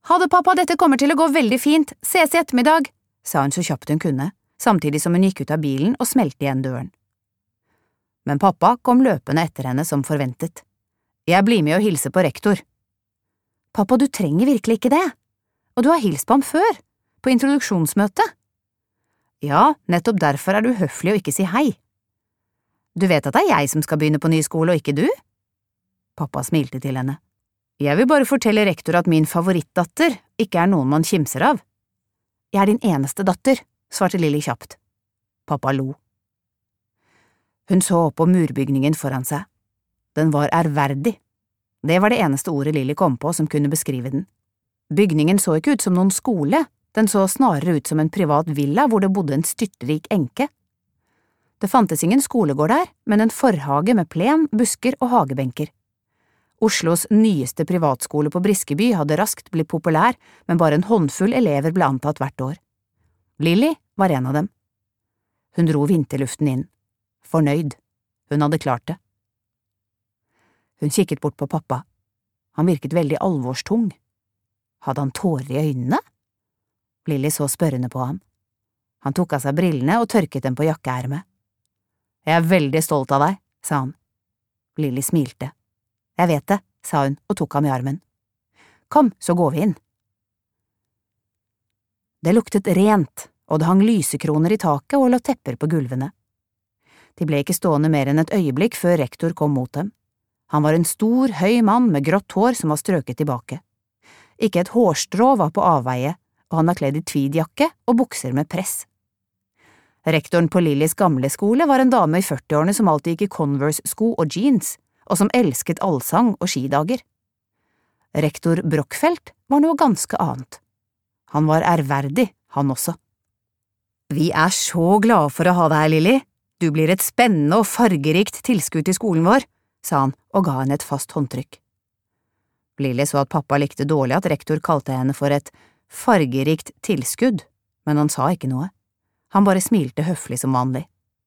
Ha det, pappa, dette kommer til å gå veldig fint, ses i ettermiddag, sa hun så kjapt hun kunne, samtidig som hun gikk ut av bilen og smelte igjen døren. Men pappa kom løpende etter henne som forventet. Jeg blir med og hilser på rektor. Pappa, du trenger virkelig ikke det, og du har hilst på ham før, på introduksjonsmøtet. Ja, nettopp derfor er du høflig å ikke si hei. Du vet at det er jeg som skal begynne på ny skole og ikke du? Pappa smilte til henne. Jeg vil bare fortelle rektor at min favorittdatter ikke er noen man kimser av. Jeg er din eneste datter, svarte Lilly kjapt. Pappa lo. Hun så opp på murbygningen foran seg. Den var ærverdig. Det var det eneste ordet Lilly kom på som kunne beskrive den. Bygningen så ikke ut som noen skole, den så snarere ut som en privat villa hvor det bodde en styrtrik enke. Det fantes ingen skolegård der, men en forhage med plen, busker og hagebenker. Oslos nyeste privatskole på Briskeby hadde raskt blitt populær, men bare en håndfull elever ble antatt hvert år. Lilly var en av dem. Hun dro vinterluften inn. Fornøyd. Hun hadde klart det. Hun kikket bort på pappa. Han virket veldig alvorstung. Hadde han tårer i øynene? Lilly så spørrende på ham. Han tok av seg brillene og tørket dem på jakkeermet. Jeg er veldig stolt av deg, sa han. Lilly smilte. Jeg vet det, sa hun og tok ham i armen. Kom, så går vi inn. Det luktet rent, og det hang lysekroner i taket og lå tepper på gulvene. De ble ikke stående mer enn et øyeblikk før rektor kom mot dem. Han var en stor, høy mann med grått hår som var strøket tilbake. Ikke et hårstrå var på avveie, og han var kledd i tweedjakke og bukser med press. Rektoren på Lillys gamle skole var en dame i 40-årene som alltid gikk i Converse-sko og jeans, og som elsket allsang og skidager. Rektor Brockfeldt var noe ganske annet. Han var ærverdig, han også. Vi er så glade for å ha deg her, Lilly. Du blir et spennende og fargerikt tilskudd til skolen vår, sa han og ga henne et fast håndtrykk. Lilly så at pappa likte dårlig at rektor kalte henne for et fargerikt tilskudd, men han sa ikke noe. Han bare smilte høflig som vanlig.